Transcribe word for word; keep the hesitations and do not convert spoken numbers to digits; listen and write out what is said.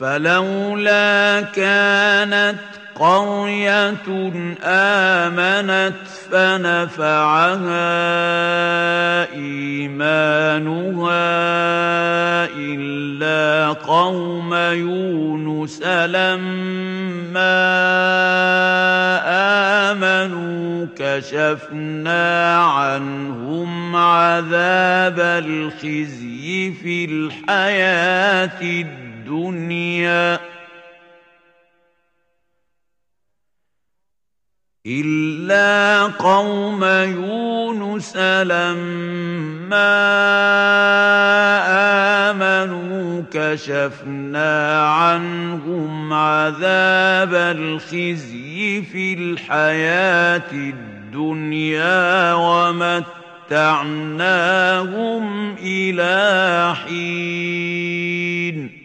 فلولا كانت قرية آمنت فنفعها إيمانها إلا قوم يونس لما آمنوا كشفنا عنهم عذاب الخزي في الحياة الدنيا إلا قوم يونس لما آمنوا كشفنا عنهم عذاب الخزي في الحياة الدنيا ومتعناهم إلى حين